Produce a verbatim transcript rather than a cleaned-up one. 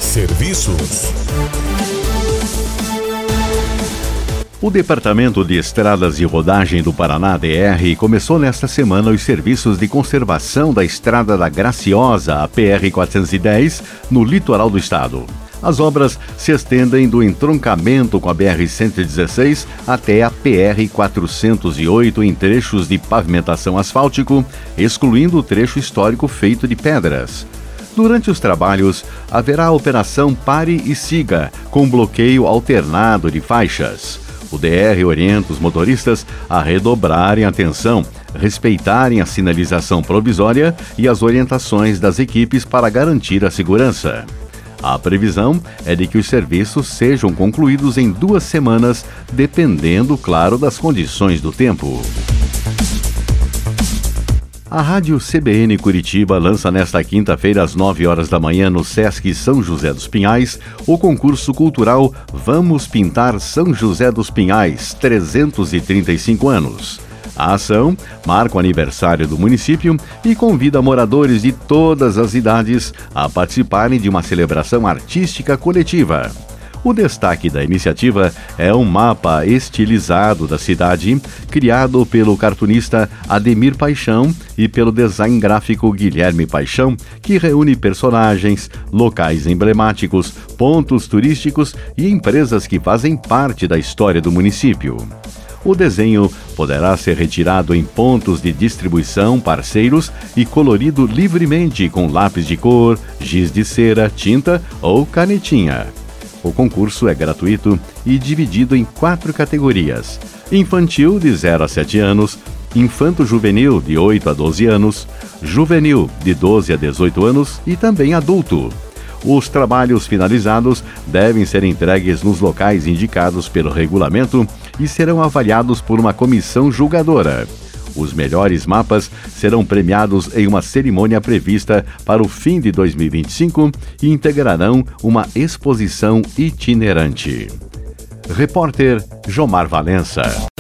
Serviços. O Departamento de Estradas e Rodagem do Paraná, D R, começou nesta semana os serviços de conservação da Estrada da Graciosa, a P R quatrocentos e dez, no litoral do estado. As obras se estendem do entroncamento com a B R cento e dezesseis até a P R quatrocentos e oito em trechos de pavimentação asfáltico, excluindo o trecho histórico feito de pedras. Durante os trabalhos, haverá a operação Pare e Siga, com bloqueio alternado de faixas. O D R orienta os motoristas a redobrarem a atenção, respeitarem a sinalização provisória e as orientações das equipes para garantir a segurança. A previsão é de que os serviços sejam concluídos em duas semanas, dependendo, claro, das condições do tempo. A Rádio C B N Curitiba lança nesta quinta-feira às nove horas da manhã no Sesc São José dos Pinhais o concurso cultural Vamos Pintar São José dos Pinhais, trezentos e trinta e cinco anos. A ação marca o aniversário do município e convida moradores de todas as idades a participarem de uma celebração artística coletiva. O destaque da iniciativa é um mapa estilizado da cidade, criado pelo cartunista Ademir Paixão e pelo design gráfico Guilherme Paixão, que reúne personagens, locais emblemáticos, pontos turísticos e empresas que fazem parte da história do município. O desenho poderá ser retirado em pontos de distribuição parceiros e colorido livremente com lápis de cor, giz de cera, tinta ou canetinha. O concurso é gratuito e dividido em quatro categorias: infantil de zero a sete anos, infanto-juvenil de oito a doze anos, juvenil de doze a dezoito anos e também adulto. Os trabalhos finalizados devem ser entregues nos locais indicados pelo regulamento e serão avaliados por uma comissão julgadora. Os melhores mapas serão premiados em uma cerimônia prevista para o fim de dois mil e vinte e cinco e integrarão uma exposição itinerante. Repórter Jomar Valença.